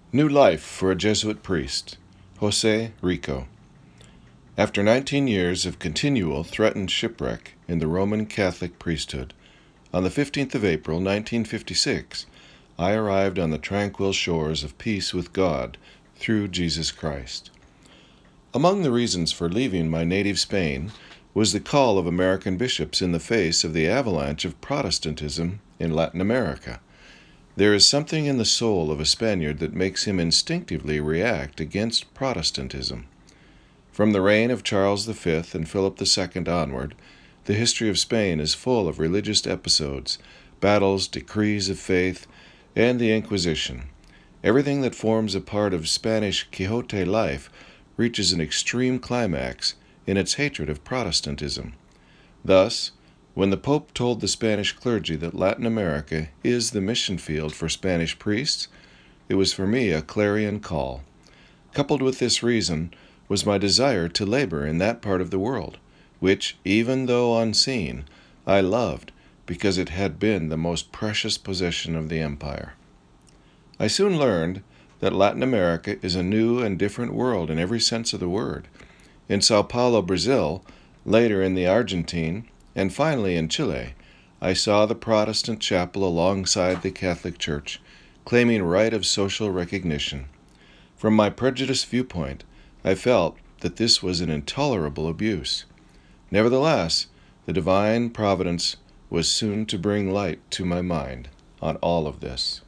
New Life for a Jesuit Priest, Jose Rico. After 19 years of continual threatened shipwreck in the Roman Catholic priesthood, on the 15th of April, 1956, I arrived on the tranquil shores of peace with God through Jesus Christ. Among the reasons for leaving my native Spain was the call of American bishops in the face of the avalanche of Protestantism in Latin America. There is something in the soul of a Spaniard that makes him instinctively react against Protestantism. From the reign of Charles V and Philip II onward, the history of Spain is full of religious episodes, battles, decrees of faith, and the Inquisition. Everything that forms a part of Spanish Quixote life reaches an extreme climax in its hatred of Protestantism. Thus, when the Pope told the Spanish clergy that Latin America is the mission field for Spanish priests, it was for me a clarion call. Coupled with this reason was my desire to labor in that part of the world, which, even though unseen, I loved because it had been the most precious possession of the empire. I soon learned that Latin America is a new and different world in every sense of the word. In Sao Paulo, Brazil, later in the Argentine, and finally in Chile, I saw the Protestant chapel alongside the Catholic Church, claiming right of social recognition. From my prejudiced viewpoint, I felt that this was an intolerable abuse. Nevertheless, the divine providence was soon to bring light to my mind on all of this.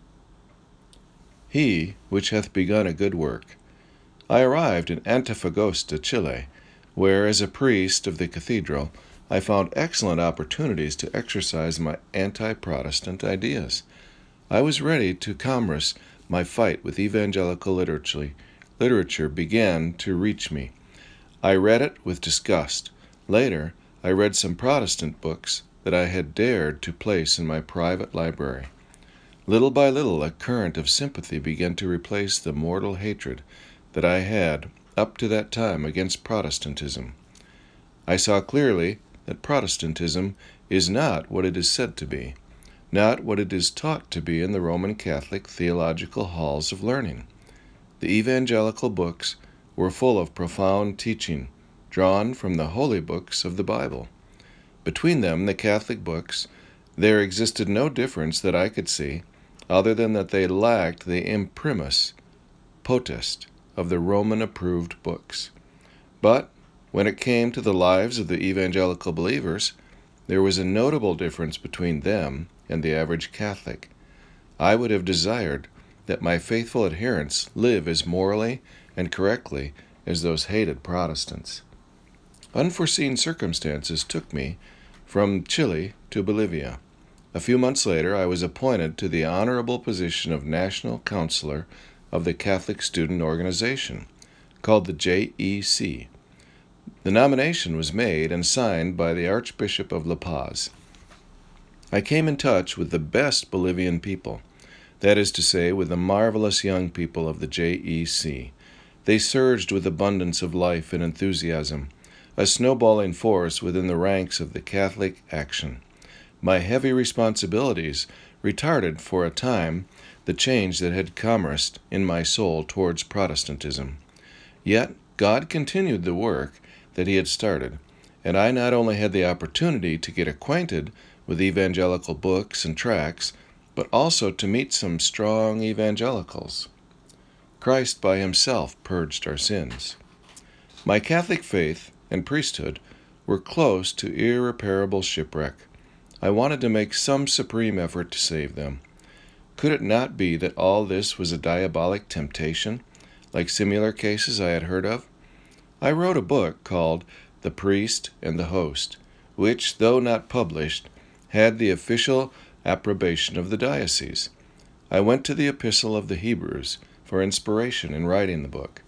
He which hath begun a good work. I arrived in Antofagasta, Chile, where, as a priest of the cathedral, I found excellent opportunities to exercise my anti-Protestant ideas. I was ready to commerce my fight with evangelical literature began to reach me. I read it with disgust. Later, I read some Protestant books that I had dared to place in my private library. Little by little, a current of sympathy began to replace the mortal hatred that I had up to that time against Protestantism. I saw clearly that Protestantism is not what it is said to be, not what it is taught to be in the Roman Catholic theological halls of learning. The evangelical books were full of profound teaching, drawn from the holy books of the Bible. Between them, the Catholic books, there existed no difference that I could see, other than that they lacked the imprimis potest of the Roman-approved books. But when it came to the lives of the evangelical believers, there was a notable difference between them and the average Catholic. I would have desired that my faithful adherents live as morally and correctly as those hated Protestants. Unforeseen circumstances took me from Chile to Bolivia. A few months later, I was appointed to the honorable position of National Counselor of the Catholic Student Organization, called the JEC. The nomination was made and signed by the Archbishop of La Paz. I came in touch with the best Bolivian people, that is to say, with the marvelous young people of the JEC. They surged with abundance of life and enthusiasm, a snowballing force within the ranks of the Catholic action. My heavy responsibilities retarded for a time the change that had commenced in my soul towards Protestantism. Yet God continued the work that He had started, and I not only had the opportunity to get acquainted with evangelical books and tracts, but also to meet some strong evangelicals. Christ by Himself purged our sins. My Catholic faith and priesthood were close to irreparable shipwreck. I wanted to make some supreme effort to save them. Could it not be that all this was a diabolic temptation, like similar cases I had heard of? I wrote a book called The Priest and the Host, which, though not published, had the official approbation of the diocese. I went to the Epistle of the Hebrews for inspiration in writing the book,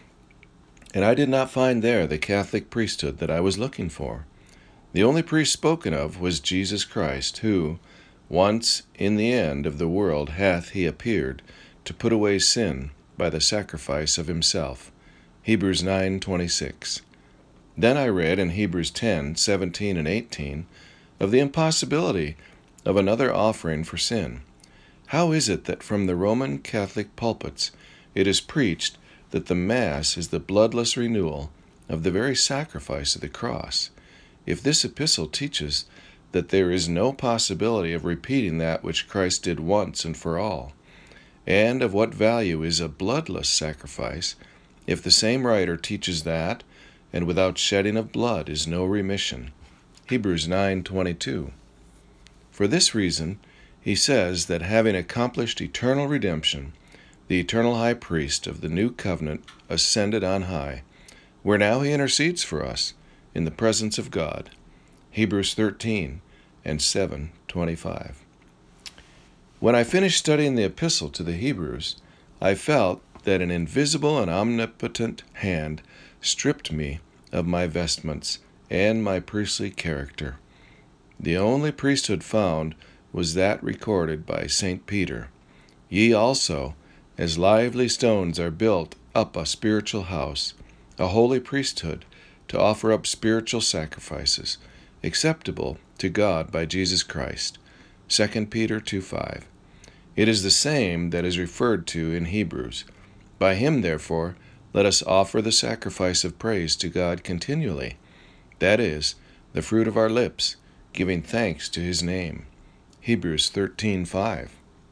and I did not find there the Catholic priesthood that I was looking for. The only priest spoken of was Jesus Christ, who, once in the end of the world hath He appeared, to put away sin by the sacrifice of Himself. Hebrews 9:26. Then I read in Hebrews 10:17 and 18 of the impossibility of another offering for sin. How is it that from the Roman Catholic pulpits it is preached that the Mass is the bloodless renewal of the very sacrifice of the cross, if this epistle teaches that there is no possibility of repeating that which Christ did once and for all? And of what value is a bloodless sacrifice if the same writer teaches that, and without shedding of blood is no remission? Hebrews 9:22. For this reason, he says that having accomplished eternal redemption, the eternal high priest of the new covenant ascended on high, where now he intercedes for us in the presence of God. Hebrews 13 and 7:25. When I finished studying the epistle to the Hebrews, I felt that an invisible and omnipotent hand stripped me of my vestments and my priestly character. The only priesthood found was that recorded by St. Peter. Ye also, as lively stones, are built up a spiritual house, a holy priesthood, to offer up spiritual sacrifices, acceptable to God by Jesus Christ. 2 Peter 2:5. It is the same that is referred to in Hebrews. By him, therefore, let us offer the sacrifice of praise to God continually, that is, the fruit of our lips, giving thanks to his name. Hebrews 13:5.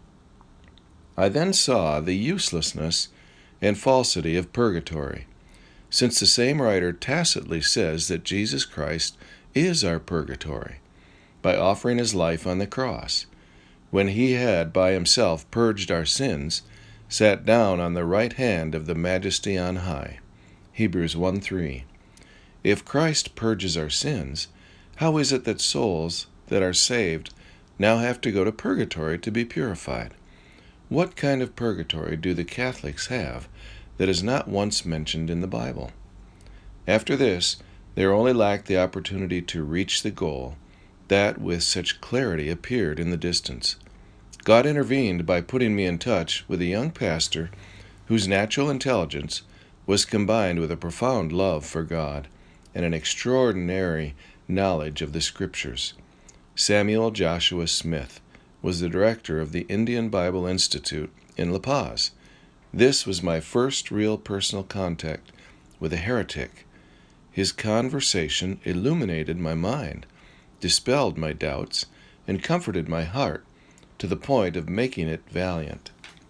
I then saw the uselessness and falsity of purgatory, since the same writer tacitly says that Jesus Christ is our purgatory, by offering his life on the cross, when he had by himself purged our sins, sat down on the right hand of the Majesty on high. Hebrews 1:3. If Christ purges our sins, how is it that souls that are saved now have to go to purgatory to be purified? What kind of purgatory do the Catholics have that is not once mentioned in the Bible? After this, they only lacked the opportunity to reach the goal that with such clarity appeared in the distance. God intervened by putting me in touch with a young pastor whose natural intelligence was combined with a profound love for God and an extraordinary knowledge of the Scriptures. Samuel Joshua Smith was the director of the Indian Bible Institute in La Paz. This was my first real personal contact with a heretic. His conversation illuminated my mind, dispelled my doubts, and comforted my heart to the point of making it valiant.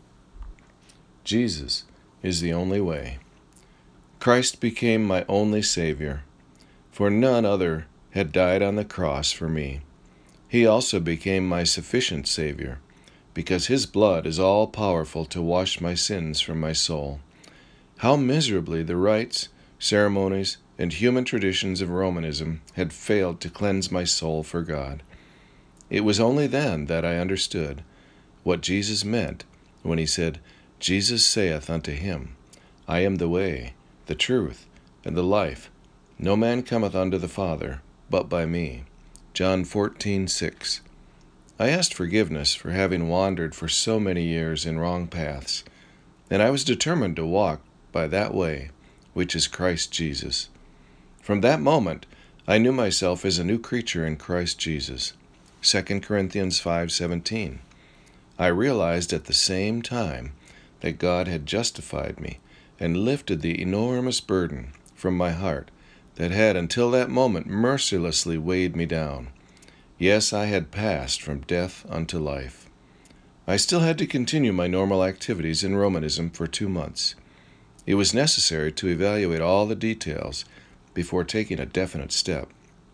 Jesus is the only way. Christ became my only Savior, for none other had died on the cross for me. He also became my sufficient Savior, because his blood is all-powerful to wash my sins from my soul. How miserably the rites, ceremonies, and human traditions of Romanism had failed to cleanse my soul for God. It was only then that I understood what Jesus meant when he said, Jesus saith unto him, I am the way, the truth, and the life. No man cometh unto the Father, but by me. John 14:6. I asked forgiveness for having wandered for so many years in wrong paths, and I was determined to walk by that way, which is Christ Jesus. From that moment, I knew myself as a new creature in Christ Jesus. 2 Corinthians 5:17. I realized at the same time that God had justified me and lifted the enormous burden from my heart that had until that moment mercilessly weighed me down. Yes, I had passed from death unto life. I still had to continue my normal activities in Romanism for 2 months. It was necessary to evaluate all the details before taking a definite step.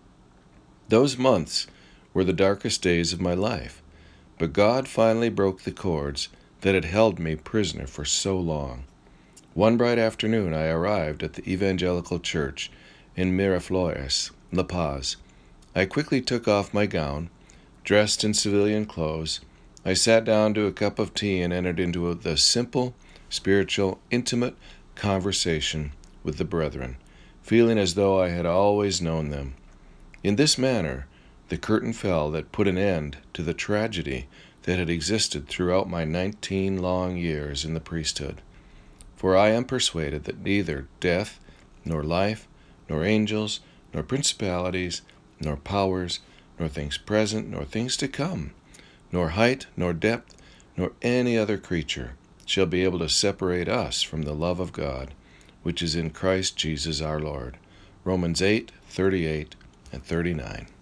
Those months were the darkest days of my life, but God finally broke the cords that had held me prisoner for so long. One bright afternoon I arrived at the Evangelical Church in Miraflores, La Paz. I quickly took off my gown. Dressed in civilian clothes, I sat down to a cup of tea and entered into the simple, spiritual, intimate conversation with the brethren, feeling as though I had always known them. In this manner, the curtain fell that put an end to the tragedy that had existed throughout my 19 long years in the priesthood. For I am persuaded that neither death, nor life, nor angels, nor principalities, nor powers, nor things present, nor things to come, nor height, nor depth, nor any other creature shall be able to separate us from the love of God, which is in Christ Jesus our Lord. Romans 8:38 and 39.